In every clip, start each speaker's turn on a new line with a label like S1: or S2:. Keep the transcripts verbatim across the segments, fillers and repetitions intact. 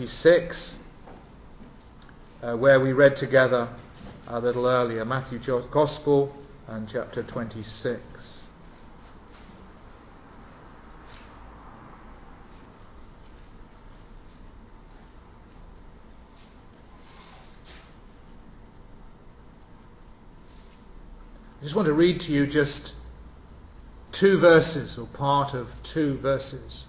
S1: twenty-six, uh, where we read together a little earlier, Matthew's Gospel and chapter twenty-six. I just want to read to you just two verses, or part of two verses.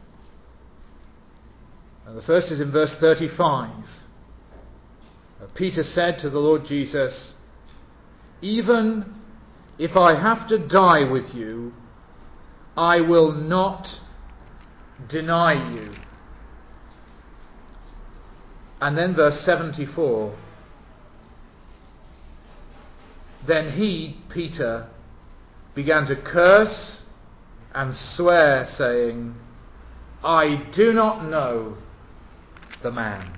S1: And the first is in verse thirty-five. Peter said to the Lord Jesus, "Even if I have to die with you, I will not deny you." And then verse seventy-four. Then he, Peter, began to curse and swear, saying, "I do not know the man."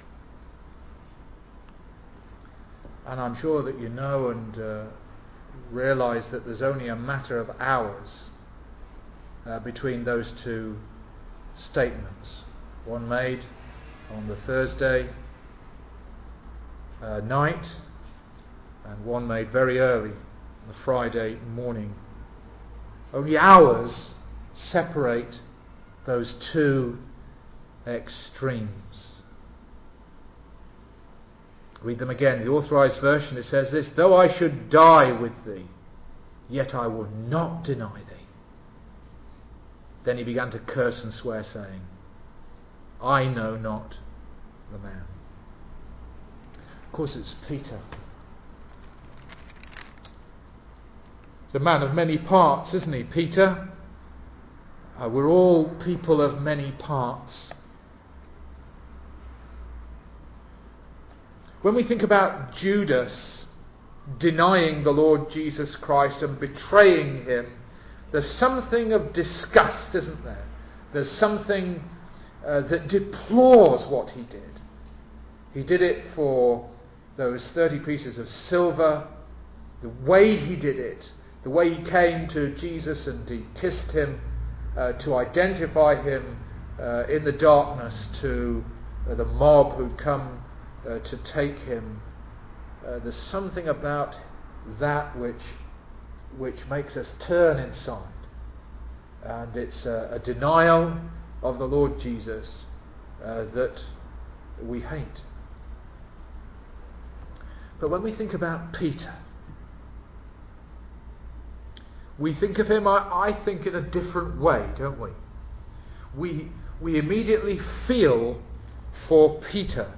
S1: And I'm sure that you know and uh, realise that there's only a matter of hours uh, between those two statements. One made on the Thursday uh, night, and one made very early on the Friday morning. Only hours separate those two extremes. Read them again. The Authorized Version, it says this: "Though I should die with thee, yet I will not deny thee." Then he began to curse and swear, saying, "I know not the man." Of course, it's Peter. He's a man of many parts, isn't he, Peter? Uh, we're all people of many parts. When we think about Judas denying the Lord Jesus Christ and betraying him, there's something of disgust, isn't there? There's something uh, that deplores what he did. He did it for those thirty pieces of silver, the way he did it, the way he came to Jesus and he kissed him uh, to identify him uh, in the darkness to uh, the mob who'd come Uh, to take him. Uh, there's something about that which which makes us turn inside, and it's a, a denial of the Lord Jesus uh, that we hate. But when we think about Peter, we think of him, I, I think, in a different way, don't we? We we immediately feel for Peter.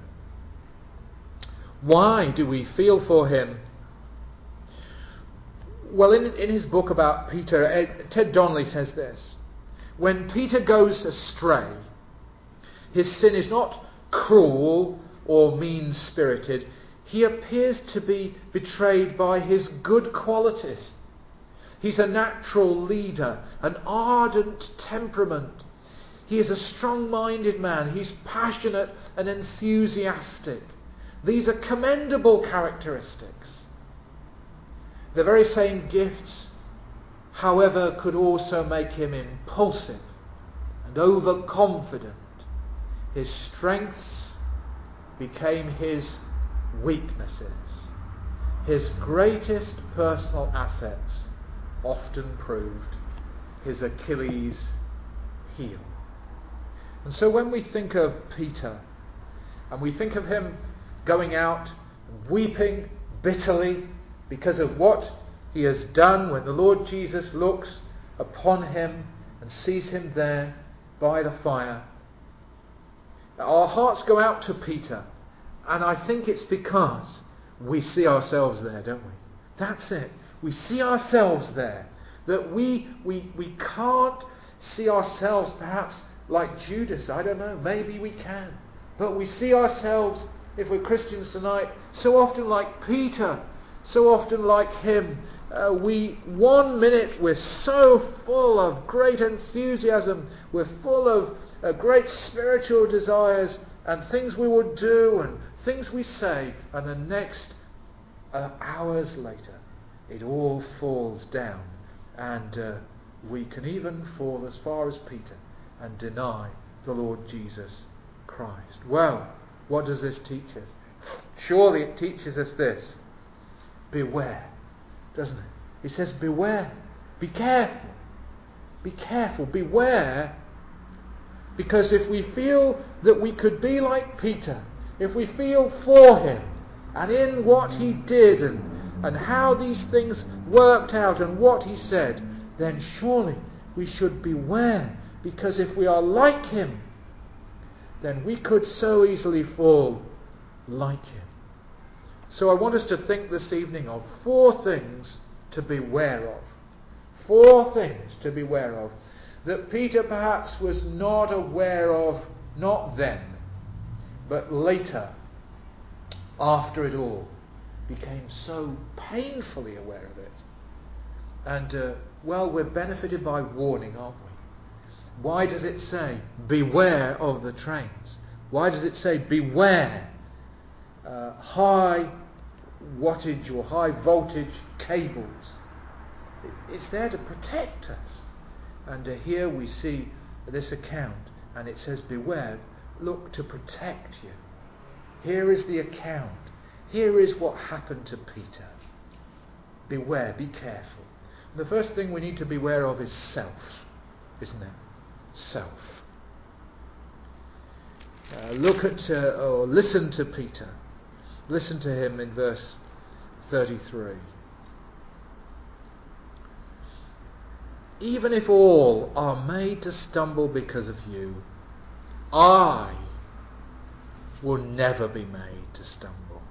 S1: Why do we feel for him? Well, in, in his book about Peter, Ed, Ted Donnelly says this: when Peter goes astray, his sin is not cruel or mean-spirited. He appears to be betrayed by his good qualities. He's a natural leader, an ardent temperament. He is a strong-minded man. He's passionate and enthusiastic. These are commendable characteristics. The very same gifts, however, could also make him impulsive and overconfident. His strengths became his weaknesses. His greatest personal assets often proved his Achilles heel. And so when we think of Peter, and we think of him going out and weeping bitterly because of what he has done, when the Lord Jesus looks upon him and sees him there by the fire, our hearts go out to Peter, and I think it's because we see ourselves there, don't we? That's it. We see ourselves there. That we we we can't see ourselves perhaps like Judas. I don't know. Maybe we can. But we see ourselves, if we're Christians tonight, so often like Peter, so often like him. Uh, we one minute we're so full of great enthusiasm, we're full of uh, great spiritual desires and things we would do and things we say, and the next uh, hours later it all falls down, and uh, we can even fall as far as Peter and deny the Lord Jesus Christ. Well, what does this teach us? Surely it teaches us this. Beware, doesn't it? He says, beware. Be careful. Be careful. Beware. Because if we feel that we could be like Peter, if we feel for him, and in what he did, and, and how these things worked out, and what he said, then surely we should beware. Because if we are like him, then we could so easily fall like him. So I want us to think this evening of four things to beware of. Four things to beware of that Peter perhaps was not aware of, not then, but later, after it all, became so painfully aware of it. And, uh, well, we're benefited by warning, aren't we? Why does it say, beware of the trains? Why does it say, beware uh, high wattage or high voltage cables? It's there to protect us. And uh, here we see this account, and it says, beware, look to protect you. Here is the account. Here is what happened to Peter. Beware, be careful. The first thing we need to beware of is self, isn't it? Self. Uh, look at, uh, or listen to Peter. Listen to him in verse thirty-three. Even if all are made to stumble because of you, I will never be made to stumble.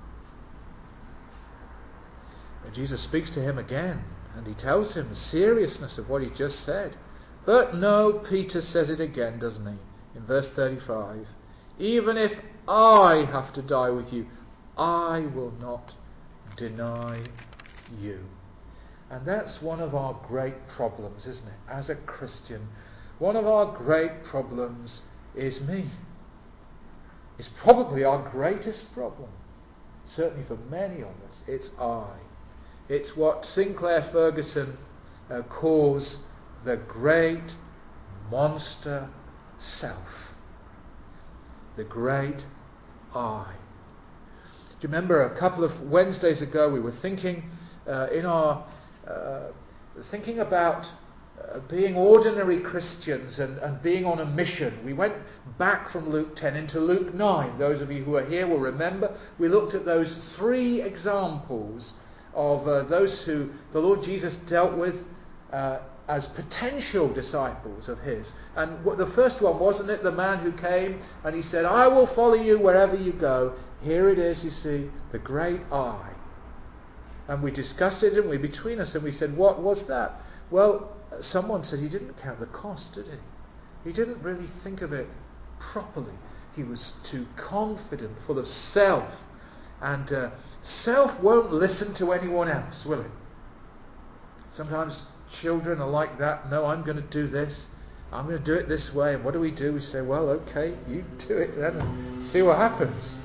S1: And Jesus speaks to him again, and he tells him the seriousness of what he just said. But no, Peter says it again, doesn't he? In verse thirty-five. Even if I have to die with you, I will not deny you. And that's one of our great problems, isn't it? As a Christian, one of our great problems is me. It's probably our greatest problem. Certainly for many of us, it's I. It's what Sinclair Ferguson uh, calls the great monster self. The great I. Do you remember a couple of Wednesdays ago we were thinking uh, in our uh, thinking about uh, being ordinary Christians and, and being on a mission. We went back from Luke ten into Luke nine. Those of you who are here will remember we looked at those three examples of uh, those who the Lord Jesus dealt with uh, as potential disciples of his. And what, the first one, wasn't it, the man who came and he said, I will follow you wherever you go. Here it is, you see, the great I. And we discussed it, didn't we, between us, and we said, what was that? Well, someone said he didn't count the cost, did he? He didn't really think of it properly. He was too confident, full of self. And uh, self won't listen to anyone else, will it? Sometimes children are like that. No, I'm going to do this. I'm going to do it this way. And what do we do? We say, well, okay, you do it then and see what happens.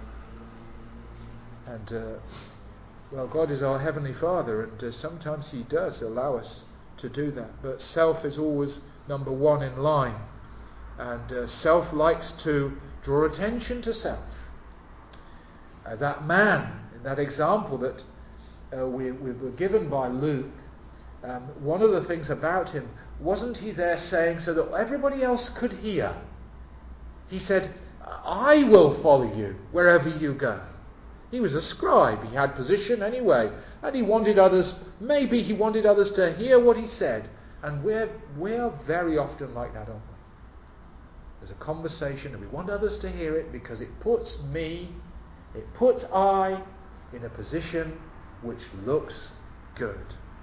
S1: And, uh, well, God is our Heavenly Father, and uh, sometimes He does allow us to do that. But self is always number one in line. And uh, self likes to draw attention to self. Uh, that man, in that example that uh, we, we were given by Luke, um, one of the things about him, wasn't he there saying so that everybody else could hear? He said, I will follow you wherever you go. He was a scribe, he had position anyway, and he wanted others, maybe he wanted others to hear what he said. And we're, we're very often like that, aren't we? There's a conversation and we want others to hear it because it puts me, it puts I in a position which looks good.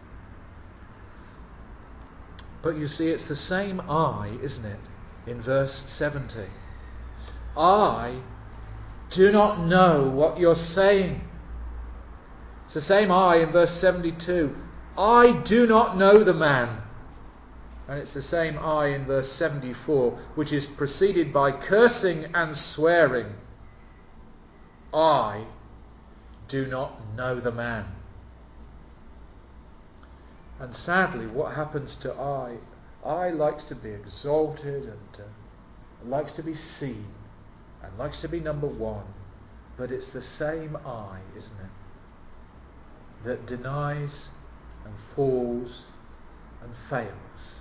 S1: But you see, it's the same I, isn't it, in verse seventy. I do not know what you're saying. It's the same I in verse seventy-two. I do not know the man. And it's the same I in verse seventy-four, which is preceded by cursing and swearing. I do not know the man. And sadly, what happens to I? I likes to be exalted and uh, likes to be seen. and likes to be number one, but it's the same I, isn't it, that denies and falls and fails.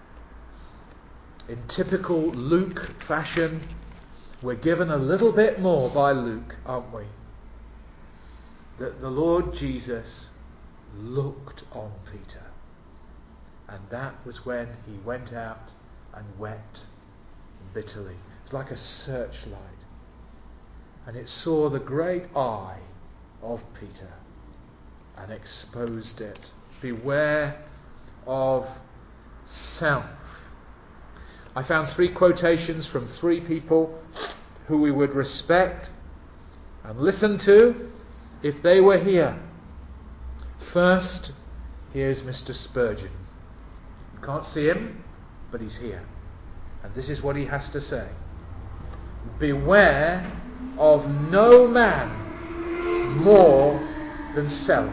S1: In typical Luke fashion, we're given a little bit more by Luke, aren't we? That the Lord Jesus looked on Peter, and that was when he went out and wept bitterly. It's like a searchlight, and it saw the great eye of Peter and exposed it. Beware of self. I found three quotations from three people who we would respect and listen to if they were here. First, here's Mister Spurgeon. You can't see him, but he's here. And this is what he has to say. Beware of no man more than self.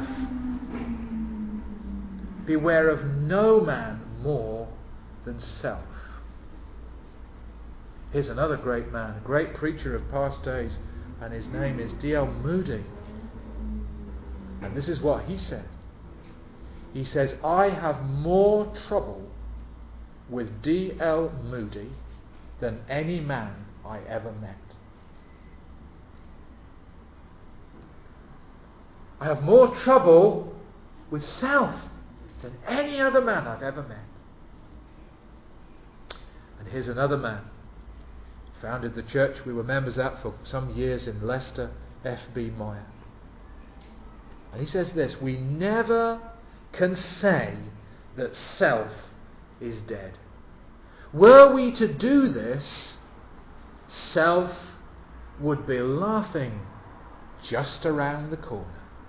S1: Beware of no man more than self. Here's another great man, a great preacher of past days, and his name is D L Moody. And this is what he said. He says, I have more trouble with D L Moody than any man I ever met. I have more trouble with self than any other man I've ever met. And here's another man. Founded the church we were members at for some years in Leicester, F B Meyer. And he says this, we never can say that self is dead. Were we to do this, self would be laughing just around the corner.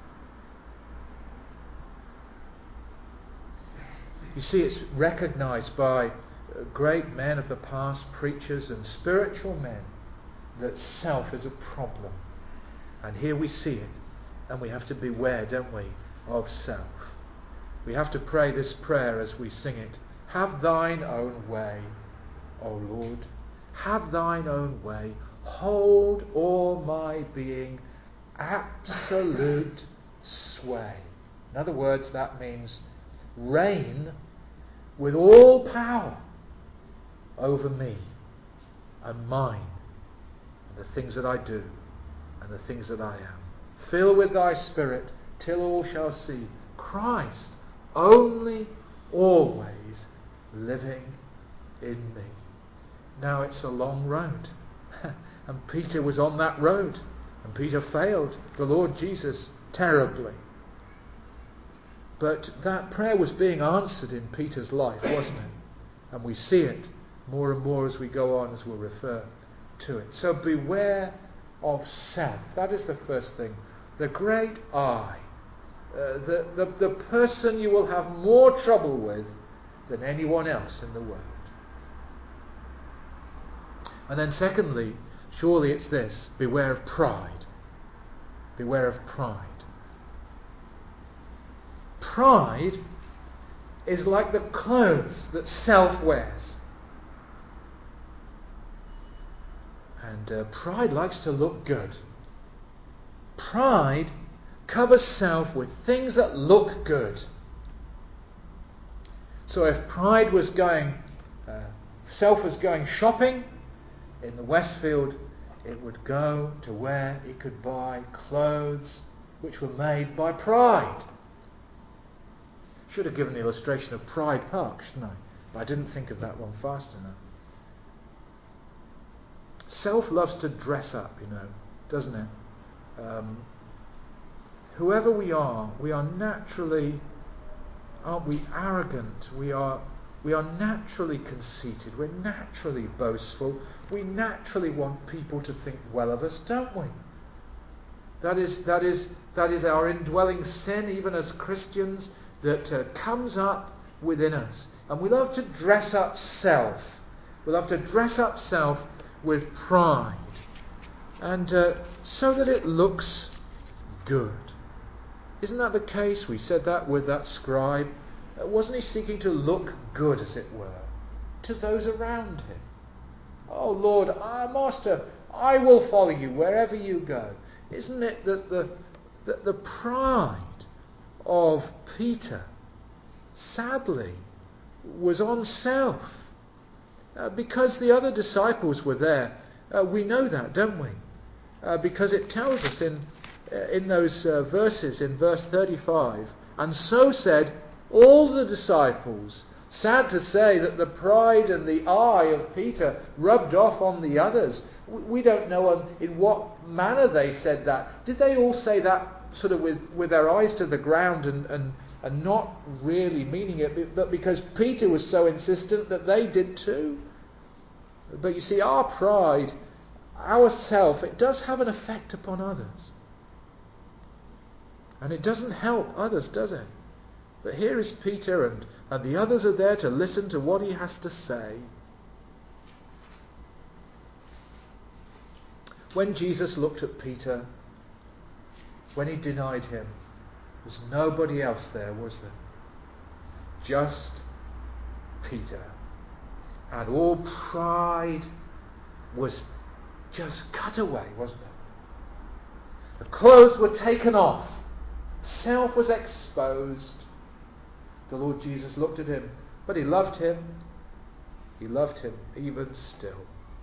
S1: You see, it's recognized by great men of the past, preachers and spiritual men, that self is a problem. And here we see it. And we have to beware, don't we, of self. We have to pray this prayer as we sing it. Have thine own way, O Lord. Have thine own way. Hold all my being. Absolute sway. In other words, that means reign with all power over me and mine and the things that I do and the things that I am. Fill with thy Spirit till all shall see Christ only, always living in me. Now it's a long road. And Peter was on that road. And Peter failed the Lord Jesus terribly. But that prayer was being answered in Peter's life, wasn't it? And we see it more and more as we go on, as we'll refer to it. So beware of self. That is the first thing. The great I. Uh, the, the, the person you will have more trouble with than anyone else in the world. And then secondly, surely it's this. Beware of pride. Beware of pride. Pride is like the clothes that self wears. And uh, pride likes to look good. Pride covers self with things that look good. So if pride was going, uh, self was going shopping in the Westfield, it would go to where it could buy clothes which were made by pride. Should have given the illustration of Pride Park, shouldn't I? But I didn't think of that one fast enough. Self loves to dress up, you know, doesn't it? Um, whoever we are, we are naturally, aren't we, arrogant? We are, we are naturally conceited. We're naturally boastful. We naturally want people to think well of us, don't we? That is, that is, that is our indwelling sin, even as Christians, that uh, comes up within us. And we love to dress up self. We love to dress up self with pride. And uh, so that it looks good. Isn't that the case? We said that with that scribe. Uh, wasn't he seeking to look good, as it were, to those around him? Oh Lord, ah, Master, I will follow you wherever you go. Isn't it that the, the, the pride of Peter, sadly, was on self? Uh, because the other disciples were there. Uh, we know that, don't we? Uh, because it tells us in, uh, in those uh, verses, in verse thirty-five, and so said all the disciples. Sad to say that the pride and the eye of Peter rubbed off on the others. We don't know in what manner they said that. Did they all say that sort of with, with their eyes to the ground and, and, and not really meaning it, but because Peter was so insistent that they did too? But you see, our pride, our self, it does have an effect upon others. And it doesn't help others, does it? But here is Peter, and, and the others are there to listen to what he has to say. When Jesus looked at Peter, when he denied him, there was nobody else there, was there? Just Peter. And all pride was just cut away, wasn't it? The clothes were taken off. Self was exposed. The Lord Jesus looked at him, but he loved him. He loved him even still.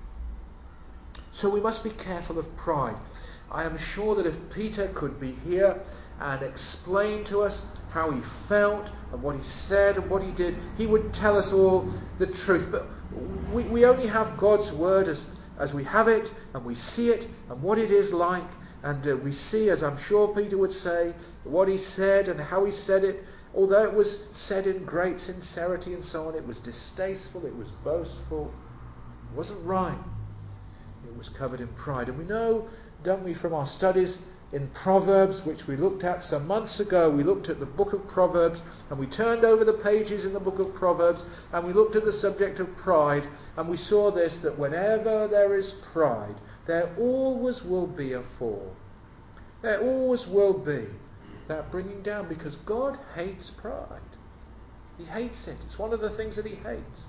S1: So we must be careful of pride. I am sure that if Peter could be here and explain to us how he felt and what he said and what he did, he would tell us all the truth. But we, we only have God's word as, as we have it, and we see it and what it is like. And uh, we see, as I'm sure Peter would say, what he said and how he said it. Although it was said in great sincerity and so on, it was distasteful, it was boastful, it wasn't right. It was covered in pride. And we know, don't we, from our studies in Proverbs, which we looked at some months ago, we looked at the book of Proverbs, and we turned over the pages in the book of Proverbs, and we looked at the subject of pride, and we saw this, that whenever there is pride, there always will be a fall. There always will be that bringing down, because God hates pride. He hates it. It's one of the things that he hates.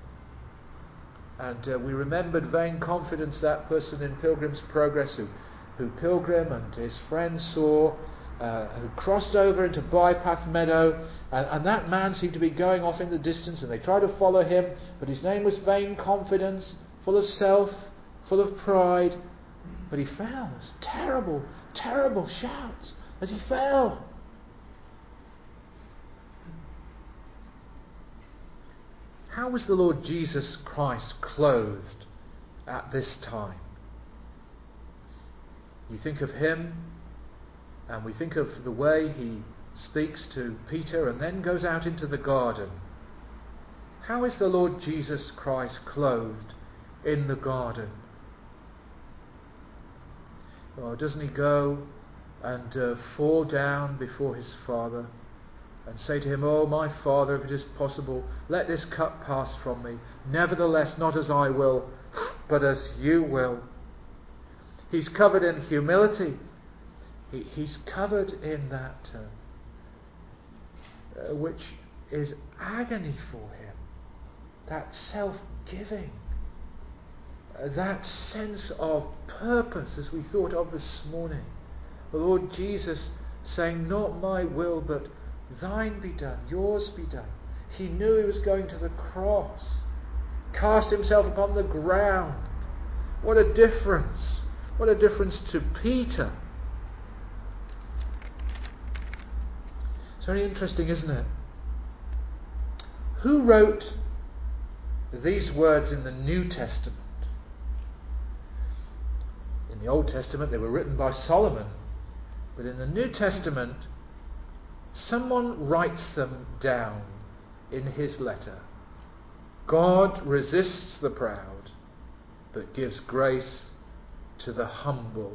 S1: And uh, we remembered vain confidence, that person in Pilgrim's Progress who, who Pilgrim and his friends saw, uh, who crossed over into Bypass Meadow, and, and that man seemed to be going off in the distance, and they tried to follow him, but his name was Vain Confidence, full of self, full of pride. But he fell. It was terrible, terrible shouts as he fell. How was the Lord Jesus Christ clothed at this time? We think of him, and we think of the way he speaks to Peter and then goes out into the garden. How is the Lord Jesus Christ clothed in the garden? Or doesn't he go and uh, fall down before his Father and say to him, "Oh, my Father, if it is possible, let this cup pass from me. Nevertheless, not as I will, but as you will." He's covered in humility. He, he's covered in that uh, uh, which is agony for him. That self-giving. Uh, that sense of purpose, as we thought of this morning. The Lord Jesus saying, "Not my will, but thine be done, yours be done." He knew he was going to the cross. Cast himself upon the ground. What a difference. What a difference to Peter. It's very interesting, isn't it? Who wrote these words in the New Testament? In the Old Testament they were written by Solomon. But in the New Testament, someone writes them down in his letter. God resists the proud, but gives grace to the humble.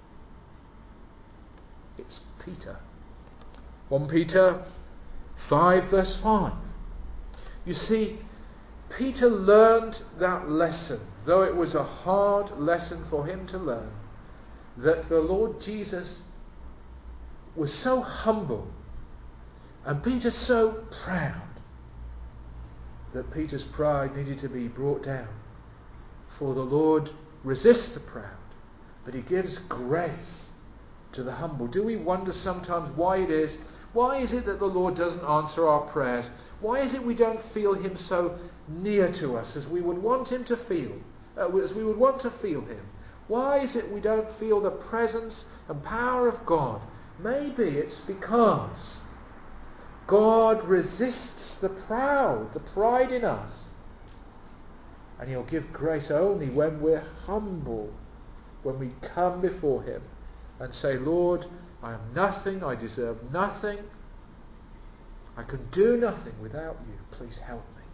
S1: It's Peter. First Peter five verse five. You see, Peter learned that lesson, though it was a hard lesson for him to learn, that the Lord Jesus was so humble and Peter so proud that Peter's pride needed to be brought down for the Lord resists the proud, but he gives grace to the humble. Do we wonder sometimes why it is? Why is it that the Lord doesn't answer our prayers? Why is it we don't feel him so near to us as we would want him to feel, uh, as we would want to feel him? Why is it we don't feel the presence and power of God? Maybe it's because God resists the proud, the pride in us. And he'll give grace only when we're humble, when we come before him and say, Lord, I am nothing, I deserve nothing, I can do nothing without you, please help me.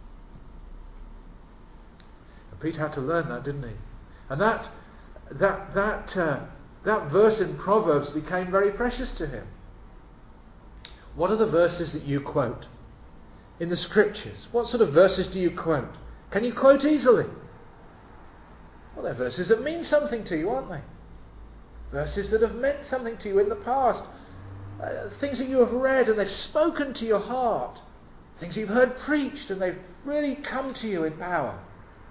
S1: And Peter had to learn that, didn't he? And that that that uh, that verse in Proverbs became very precious to him. What are the verses that you quote in the scriptures? What sort of verses do you quote? Can you quote easily? Well, they're verses that mean something to you, aren't they? Verses that have meant something to you in the past. Uh, things that you have read and they've spoken to your heart. Things you've heard preached and they've really come to you in power.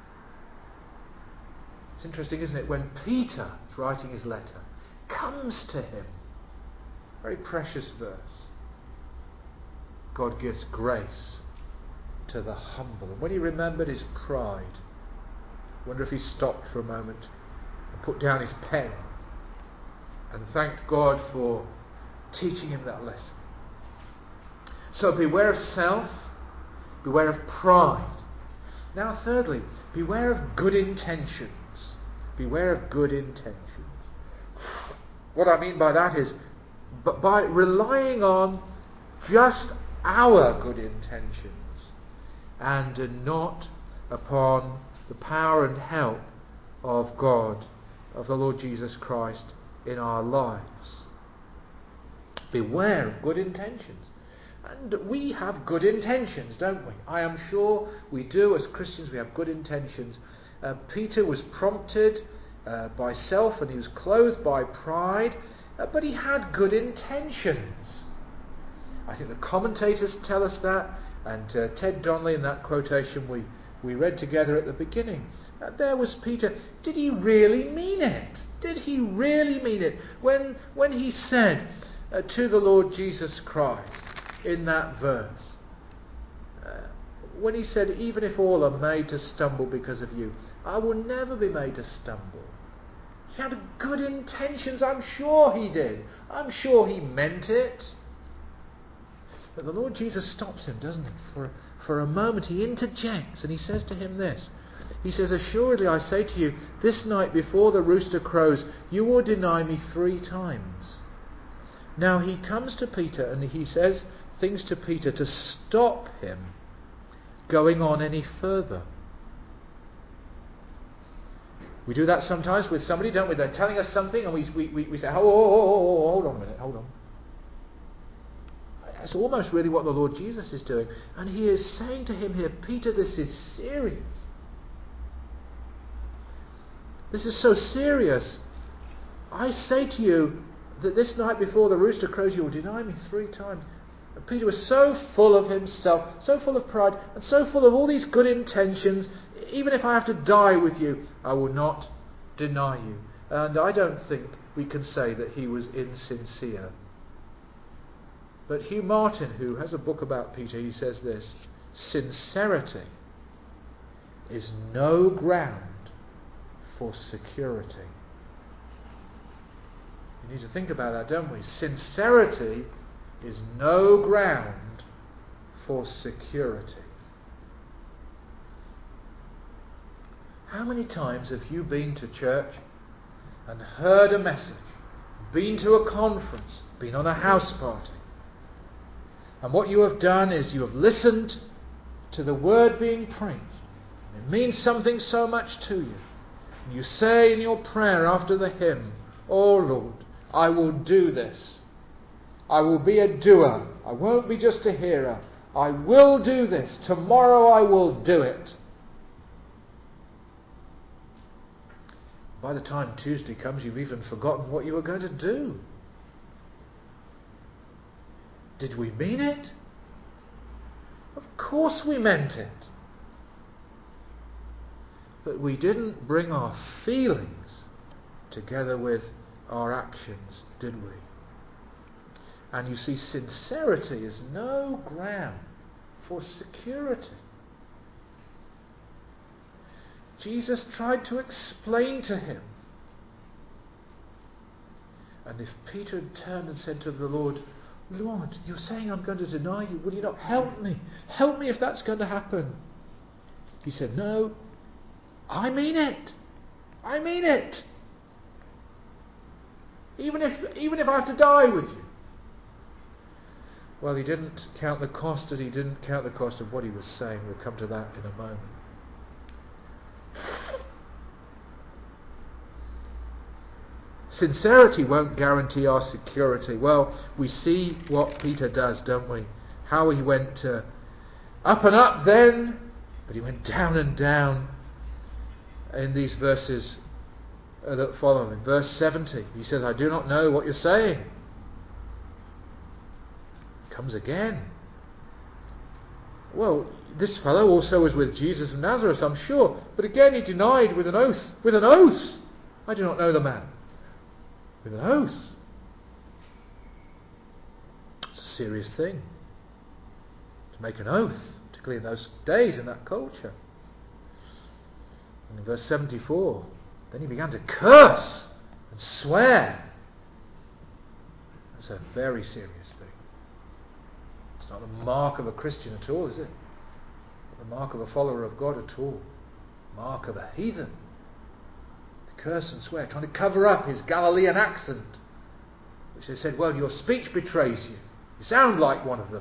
S1: It's interesting, isn't it? When Peter is writing his letter, comes to him. Very precious verse. God gives grace to the humble. And when he remembered his pride, I wonder if he stopped for a moment and put down his pen and thanked God for teaching him that lesson. So beware of self, beware of pride. Now thirdly, beware of good intentions. Beware of good intentions. What I mean by that is, but by relying on just our good intentions and not upon the power and help of God, of the Lord Jesus Christ in our lives. Beware of good intentions. And we have good intentions, don't we? I am sure we do. As Christians, we have good intentions. Uh, Peter was prompted uh, by self and he was clothed by pride, uh, but he had good intentions. I think the commentators tell us that, and uh, Ted Donnelly in that quotation we, we read together at the beginning. Uh, there was Peter. Did he really mean it? Did he really mean it? When, when he said uh, to the Lord Jesus Christ in that verse, uh, when he said, even if all are made to stumble because of you, I will never be made to stumble. He had good intentions, I'm sure he did. I'm sure he meant it. But the Lord Jesus stops him, doesn't he? For, for a moment he interjects and he says to him this. He says, assuredly I say to you, this night before the rooster crows, you will deny me three times. Now he comes to Peter and he says things to Peter to stop him going on any further. We do that sometimes with somebody, don't we? They're telling us something and we, we, we, we say, oh, oh, oh, oh, hold on a minute, hold on. That's almost really what the Lord Jesus is doing. And he is saying to him here, Peter, this is serious. This is so serious. I say to you that this night before the rooster crows, you will deny me three times. And Peter was so full of himself, so full of pride, and so full of all these good intentions. Even if I have to die with you, I will not deny you. And I don't think we can say that he was insincere. But Hugh Martin, who has a book about Peter, he says this: sincerity is no ground for security. We need to think about that, don't we? Sincerity is no ground for security. How many times have you been to church and heard a message, been to a conference, been on a house party, and what you have done is you have listened to the word being preached, and it means something so much to you, and you say in your prayer after the hymn, oh Lord, I will do this. I will be a doer. I won't be just a hearer. I will do this. Tomorrow I will do it. By the time Tuesday comes, you've even forgotten what you were going to do. Did we mean it? Of course we meant it. But we didn't bring our feelings together with our actions, did we? And you see, sincerity is no ground for security. Jesus tried to explain to him. And if Peter had turned and said to the Lord, Lord, you're saying I'm going to deny you. Will you not help me? Help me if that's going to happen. He said, no, I mean it. I mean it. Even if, even if I have to die with you. Well, he didn't count the cost, and he didn't count the cost of what he was saying. We'll come to that in a moment. Sincerity won't guarantee our security. Well, we see what Peter does, don't we? How he went uh, up and up then, but he went down and down in these verses uh, that follow. In verse seventy, he says, I do not know what you're saying. Comes again. Well, this fellow also was with Jesus of Nazareth, I'm sure. But again he denied with an oath. With an oath! I do not know the man. With an oath. It's a serious thing to make an oath, particularly in those days, in that culture. And in verse seventy-four, then he began to curse and swear. That's a very serious thing. It's not the mark of a Christian at all, is it? Not the mark of a follower of God at all. Mark of a heathen. To curse and swear, trying to cover up his Galilean accent, which they said, well, your speech betrays you. You sound like one of them.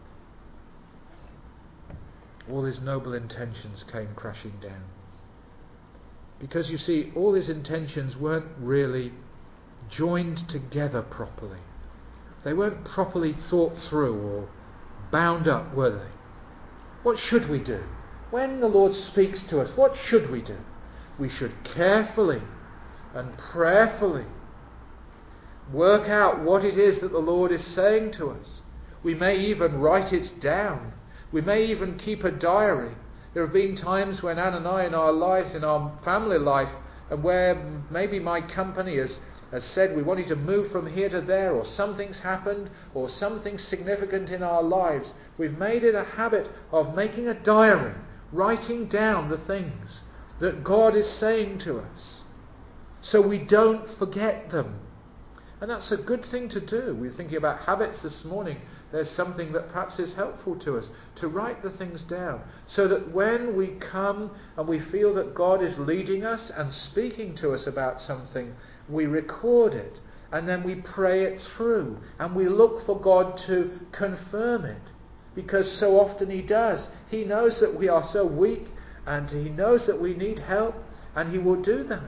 S1: All his noble intentions came crashing down. Because you see, all his intentions weren't really joined together properly. They weren't properly thought through or bound up, were they? What should we do? When the Lord speaks to us, what should we do? We should carefully and prayerfully work out what it is that the Lord is saying to us. We may even write it down. We may even keep a diary. There have been times when Anne and I, in our lives, in our family life, and where maybe my company has has said we wanted to move from here to there, or something's happened, or something significant in our lives, we've made it a habit of making a diary, writing down the things that God is saying to us, so we don't forget them. And that's a good thing to do. We were thinking about habits this morning. There's something that perhaps is helpful to us, to write the things down, so that when we come and we feel that God is leading us and speaking to us about something, we record it, and then we pray it through, and we look for God to confirm it, because so often He does. He knows that we are so weak, and He knows that we need help, and He will do that.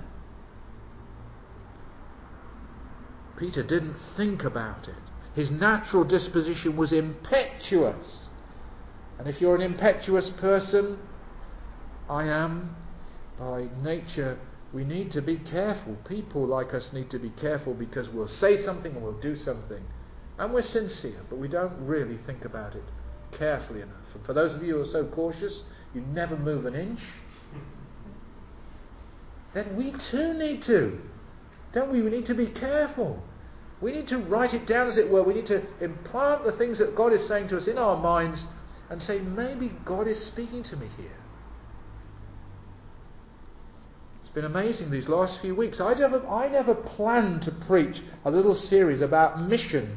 S1: Peter didn't think about it. His natural disposition was impetuous. And if you're an impetuous person, I am, by nature, we need to be careful. People like us need to be careful, because we'll say something and we'll do something. And we're sincere, but we don't really think about it carefully enough. And for those of you who are so cautious, you never move an inch, then we too need to. Don't we? We need to be careful. We need to write it down, as it were. We need to implant the things that God is saying to us in our minds and say, maybe God is speaking to me here. It's been amazing these last few weeks. I never, I never planned to preach a little series about mission.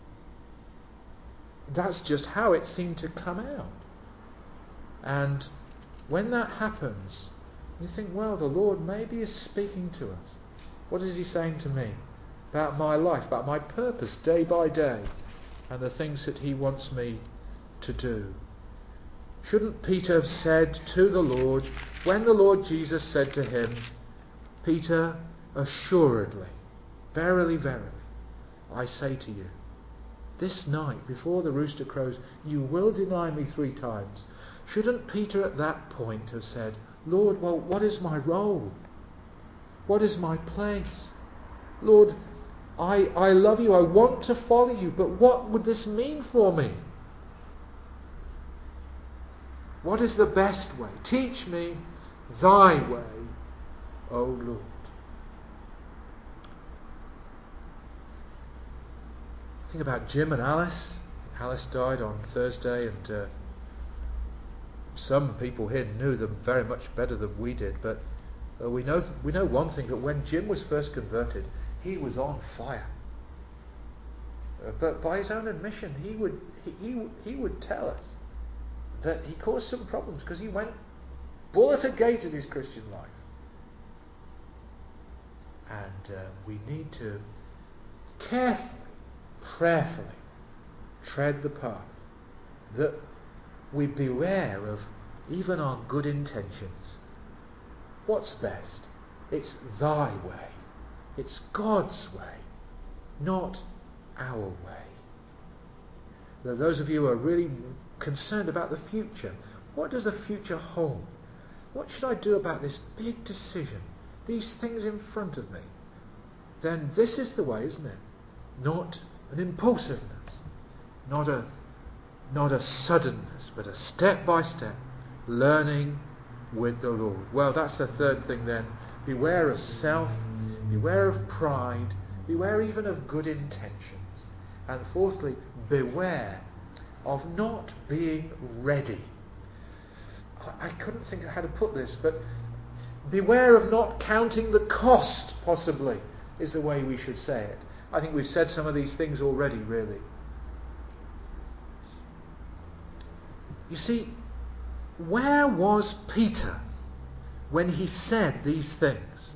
S1: That's just how it seemed to come out. And when that happens, you think, well, the Lord maybe is speaking to us. What is He saying to me about my life, about my purpose day by day, and the things that He wants me to do? Shouldn't Peter have said to the Lord, when the Lord Jesus said to him, Peter, assuredly, verily, verily, I say to you, this night before the rooster crows, you will deny me three times. Shouldn't Peter at that point have said, Lord, well, what is my role? What is my place? Lord, I, I love you, I want to follow you, but what would this mean for me? What is the best way? Teach me thy way, O Lord. Think about Jim and Alice. Alice died on Thursday, and uh, some people here knew them very much better than we did, but uh, we know we know one thing, that when Jim was first converted, he was on fire. Uh, but by his own admission, he would he, he he would tell us that he caused some problems because he went bullet a gate in his Christian life. And uh, we need to carefully, prayerfully tread the path, that we beware of even our good intentions. What's best? It's thy way. It's God's way, not our way. Now, those of you who are really concerned about the future, what does the future hold? What should I do about this big decision? These things in front of me? Then this is the way, isn't it? Not an impulsiveness, not a not a suddenness, but a step by step learning with the Lord. Well, that's the third thing then. Beware of self, beware of pride, beware even of good intentions. And fourthly, beware of not being ready. I couldn't think of how to put this, but beware of not counting the cost, possibly, is the way we should say it. I think we've said some of these things already, really. You see, where was Peter when he said these things?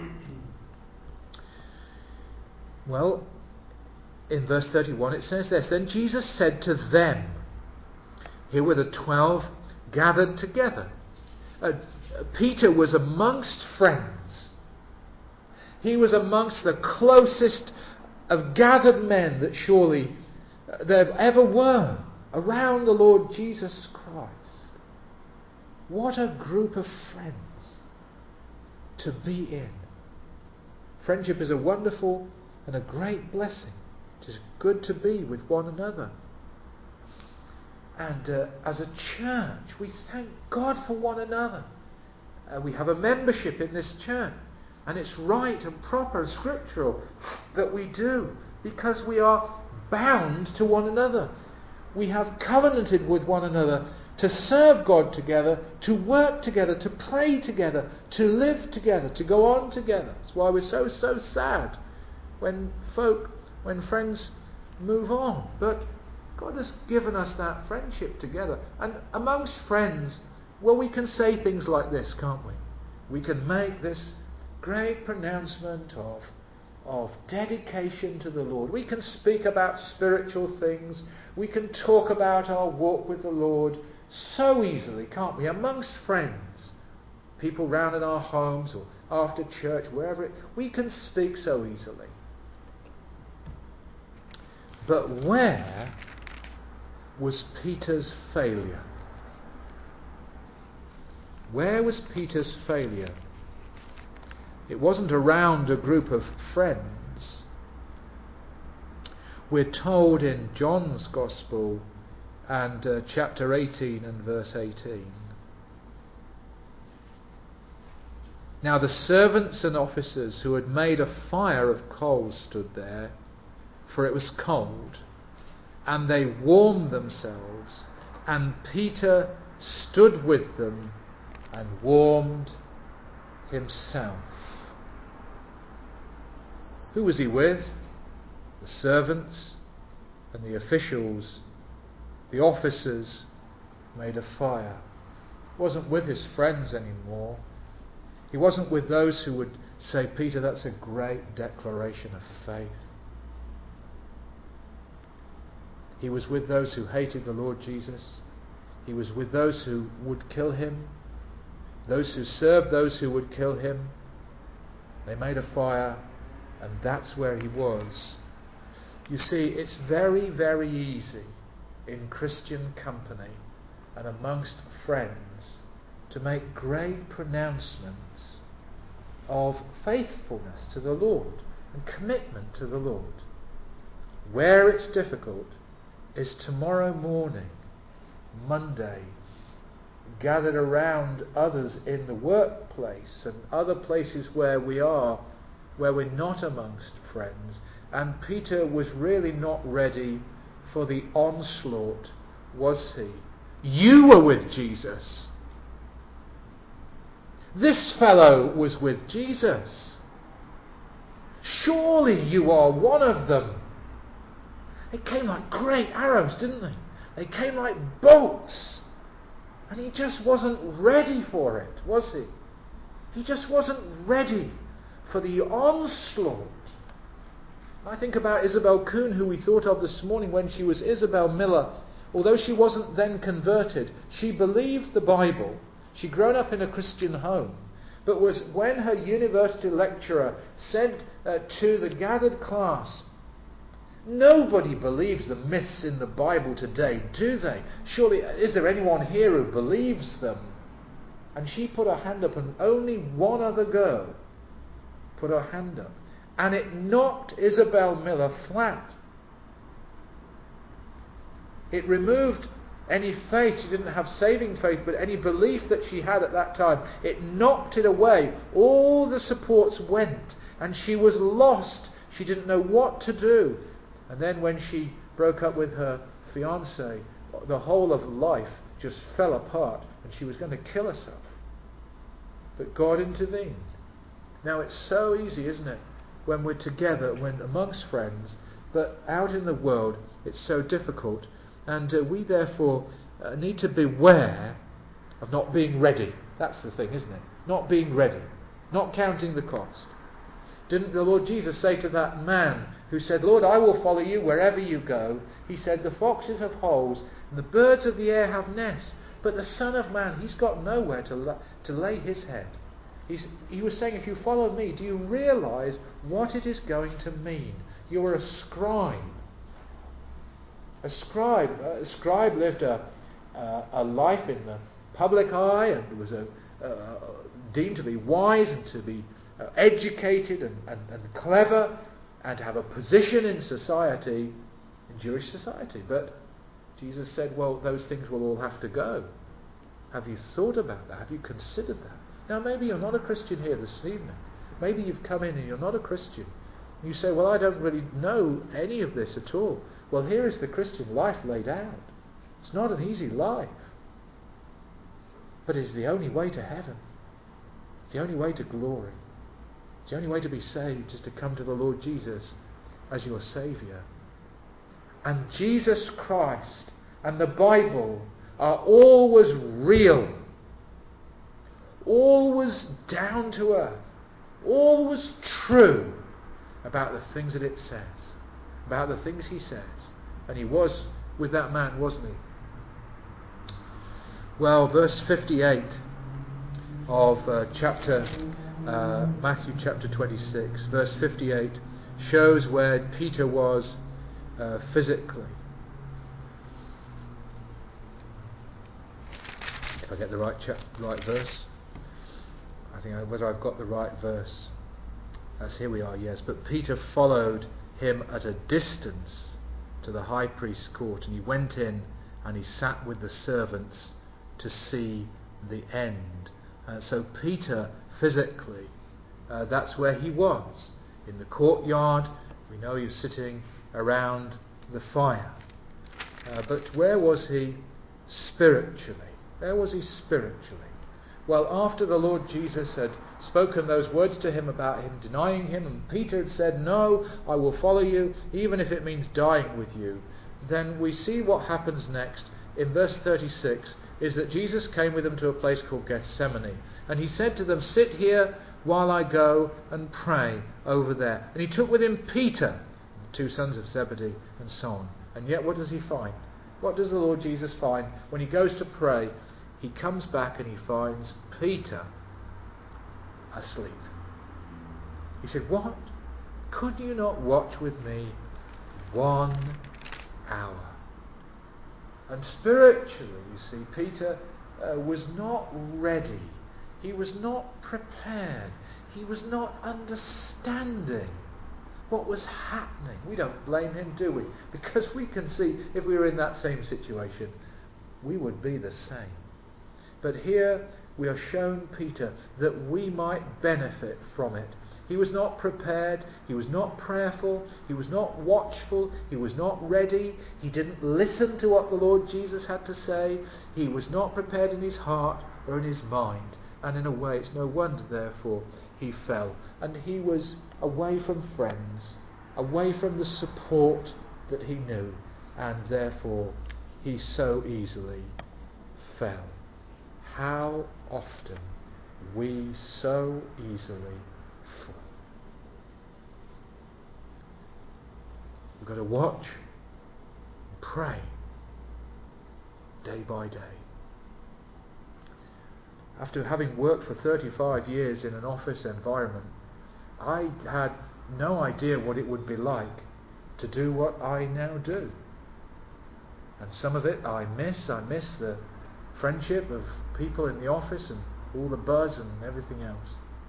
S1: Well, in verse thirty-one it says this, then Jesus said to them, here were the twelve gathered together. Uh, Peter was amongst friends. He was amongst the closest of gathered men that surely there ever were around the Lord Jesus Christ. What a group of friends to be in. Friendship is a wonderful and a great blessing. It is good to be with one another. And uh, as a church, we thank God for one another. Uh, we have a membership in this church, and it's right and proper and scriptural that we do, because we are bound to one another. We have covenanted with one another to serve God together, to work together, to pray together, to live together, to go on together. That's why we're so, so sad when folk, when friends move on. But God has given us that friendship together. And amongst friends, well, we can say things like this, can't we? We can make this great pronouncement of, of dedication to the Lord. We can speak about spiritual things. We can talk about our walk with the Lord so easily, can't we? Amongst friends, people round in our homes or after church, wherever it, we can speak so easily. But where was Peter's failure? Where was Peter's failure? It wasn't around a group of friends. We're told in John's Gospel and uh, chapter eighteen and verse eighteen. Now the servants and officers who had made a fire of coals stood there, for it was cold, and they warmed themselves, and Peter stood with them and warmed himself. Who was he with? The servants and the officials, the officers made a fire. He wasn't with his friends anymore. He wasn't with those who would say, Peter, that's a great declaration of faith. He was with those who hated the Lord Jesus. He was with those who would kill him, those who served those who would kill him. They made a fire, and that's where he was. You see, it's very, very easy in Christian company and amongst friends to make great pronouncements of faithfulness to the Lord and commitment to the Lord. Where it's difficult is tomorrow morning, Monday, gathered around others in the workplace and other places where we are, where we're not amongst friends. And Peter was really not ready for the onslaught, was he? You were with Jesus. This fellow was with Jesus. Surely you are one of them. They came like great arrows, didn't they? They came like bolts. And he just wasn't ready for it, was he? He just wasn't ready for the onslaught. I think about Isabel Kuhn, who we thought of this morning when she was Isabel Miller. Although she wasn't then converted, she believed the Bible. She'd grown up in a Christian home. But was when her university lecturer said uh, to the gathered class, nobody believes the myths in the Bible today, do they? Surely, is there anyone here who believes them? And she put her hand up, and only one other girl put her hand up. And it knocked Isabel Miller flat. It removed any faith. She didn't have saving faith, but any belief that she had at that time. It knocked it away. All the supports went, and she was lost. She didn't know what to do. And then when she broke up with her fiancé, the whole of life just fell apart, and she was going to kill herself. But God intervened. Now it's so easy, isn't it, when we're together, when amongst friends, but out in the world it's so difficult. And uh, we therefore uh, need to beware of not being ready. That's the thing, isn't it? Not being ready. Not counting the cost. Didn't the Lord Jesus say to that man who said, Lord, I will follow you wherever you go? He said, the foxes have holes and the birds of the air have nests, but the Son of Man, he's got nowhere to, la- to lay his head. He's, he was saying, if you follow me, do you realise what it is going to mean? You're a scribe. A scribe, a scribe lived a, uh, a life in the public eye and was a, uh, deemed to be wise and to be uh, educated and, and, and clever and to have a position in society, in Jewish society. But Jesus said, well, those things will all have to go. Have you thought about that? Have you considered that? Now, maybe you're not a Christian here this evening. Maybe you've come in and you're not a Christian. You say, well, I don't really know any of this at all. Well, here is the Christian life laid out. It's not an easy life. But it's the only way to heaven. It's the only way to glory. It's the only way to be saved is to come to the Lord Jesus as your Saviour. And Jesus Christ and the Bible are always real. Always down to earth. Always true about the things that it says. About the things he says. And he was with that man, wasn't he? Well, verse fifty-eight of uh, chapter uh, Matthew chapter twenty-six, verse fifty-eight shows where Peter was uh, physically. If I get the right chap- right verse, I think I, whether I've got the right verse. That's here we are, yes. But Peter followed him at a distance to the high priest's court, and he went in and he sat with the servants to see the end. Uh, so Peter physically, uh, that's where he was, in the courtyard. We know he was sitting around the fire. Uh, but where was he spiritually? Where was he spiritually? Well, after the Lord Jesus had spoken those words to him about him denying him, and Peter had said, no, I will follow you, even if it means dying with you, then we see what happens next. In verse thirty-six, is that Jesus came with them to a place called Gethsemane, and he said to them, sit here while I go and pray over there. And he took with him Peter, the two sons of Zebedee, and so on. And yet what does he find? What does the Lord Jesus find when he goes to pray? He comes back and he finds Peter asleep. He said, what? Could you not watch with me one hour? And spiritually, you see, Peter uh, was not ready. He was not prepared. He was not understanding what was happening. We don't blame him, do we? Because we can see if we were in that same situation, we would be the same. But here we are shown Peter that we might benefit from it. He was not prepared, he was not prayerful, he was not watchful, he was not ready, he didn't listen to what the Lord Jesus had to say, he was not prepared in his heart or in his mind. And in a way, it's no wonder, therefore, he fell. And he was away from friends, away from the support that he knew, and therefore he so easily fell. How often we so easily fall. We've got to watch and pray day by day. After having worked for thirty-five years in an office environment, I had no idea what it would be like to do what I now do. And some of it I miss. I miss the friendship of people in the office and all the buzz and everything else.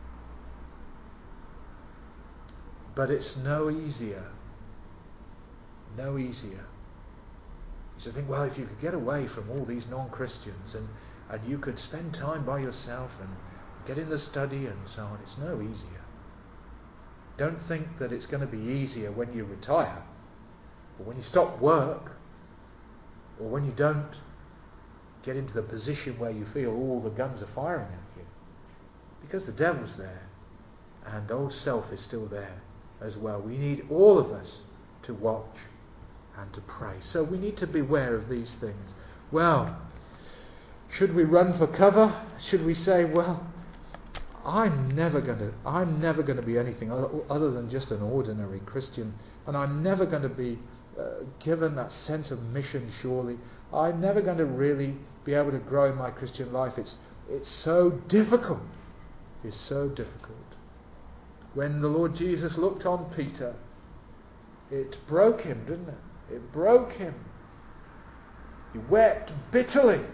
S1: But it's no easier. No easier. You should think, well, if you could get away from all these non-Christians and, and you could spend time by yourself and get in the study and so on, it's no easier. Don't think that it's going to be easier when you retire, or when you stop work, or when you don't get into the position where you feel all the guns are firing at you. Because the devil's there, and old self is still there as well. We need all of us to watch and to pray. So we need to beware of these things. Well, should we run for cover? Should we say, well, I'm never going to I'm never going to be anything other than just an ordinary Christian, and I'm never going to be uh, given that sense of mission, surely. I'm never going to really be able to grow in my Christian life. It's it's so difficult. It's so difficult. When the Lord Jesus looked on Peter, it broke him, didn't it? It broke him. He wept bitterly.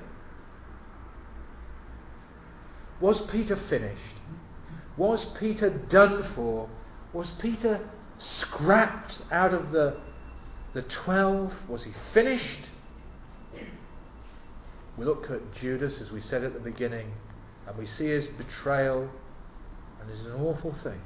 S1: Was Peter finished? Was Peter done for? Was Peter scrapped out of the, the twelve? Was he finished? We look at Judas, as we said at the beginning, and we see his betrayal, and it's an awful thing.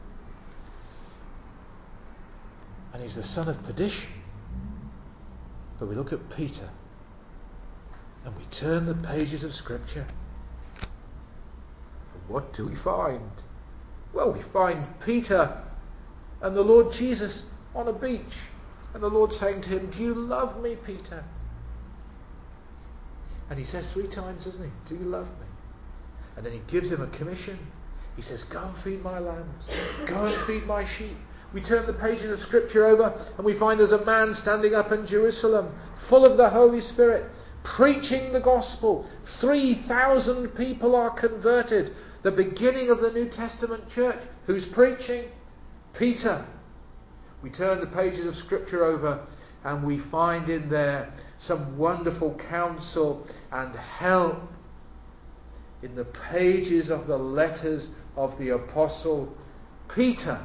S1: And he's the son of perdition. But we look at Peter, and we turn the pages of Scripture. What do we find? Well, we find Peter and the Lord Jesus on a beach, and the Lord saying to him, "Do you love me, Peter?" And he says three times, doesn't he? "Do you love me?" And then he gives him a commission. He says, "Go and feed my lambs. Go and feed my sheep." We turn the pages of Scripture over, and we find there's a man standing up in Jerusalem, full of the Holy Spirit, preaching the gospel. three thousand people are converted. The beginning of the New Testament church. Who's preaching? Peter. We turn the pages of Scripture over, and we find in there some wonderful counsel and help in the pages of the letters of the Apostle Peter.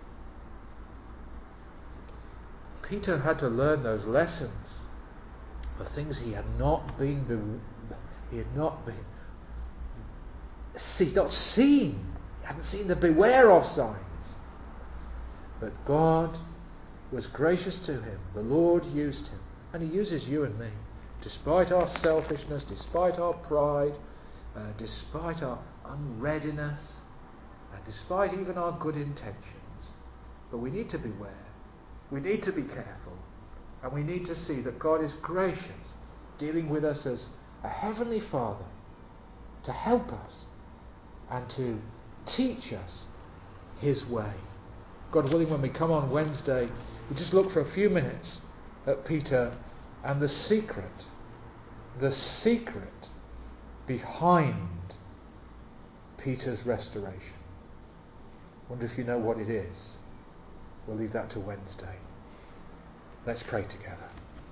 S1: Peter had to learn those lessons, the things he had not been, he had not been, see, not seen. He hadn't seen the beware of signs. But God was gracious to him. The Lord used him, and He uses you and me, despite our selfishness, despite our pride, uh, despite our unreadiness, and despite even our good intentions. But we need to beware. We need to be careful, and we need to see that God is gracious, dealing with us as a heavenly Father, to help us and to teach us His way. God willing, when we come on Wednesday, we just look for a few minutes at Peter and the secret, the secret behind Peter's restoration. I wonder if you know what it is. We'll leave that to Wednesday. Let's pray together.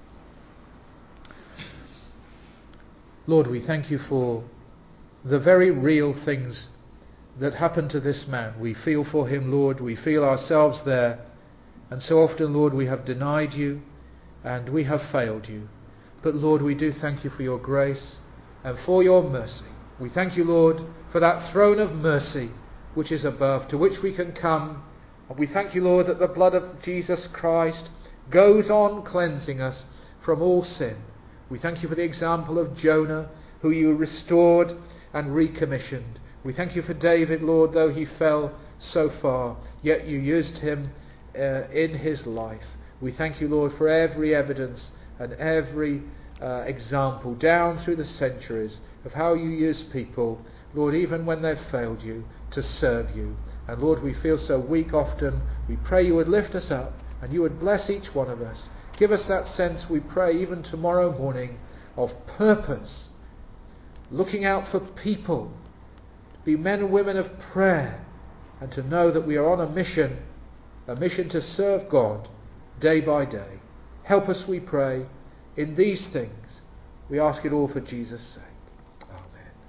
S1: Lord, we thank You for the very real things that happened to this man. We feel for him, Lord. We feel ourselves there. And so often, Lord, we have denied You and we have failed You. But Lord, we do thank You for Your grace and for your mercy. We thank you, Lord, for that throne of mercy which is above, to which we can come. And we thank you, Lord, that the blood of Jesus Christ goes on cleansing us from all sin. We thank you for the example of Jonah, who you restored and recommissioned. We thank you for David, Lord, though he fell so far, yet you used him uh, in his life. We thank you, Lord, for every evidence and every uh, example down through the centuries of how you use people, Lord, even when they've failed you, to serve you. And Lord, we feel so weak often. We pray you would lift us up and you would bless each one of us. Give us that sense, we pray, even tomorrow morning, of purpose, looking out for people, to be men and women of prayer, and to know that we are on a mission, a mission to serve God day by day. Help us, we pray, in these things. We ask it all for Jesus' sake.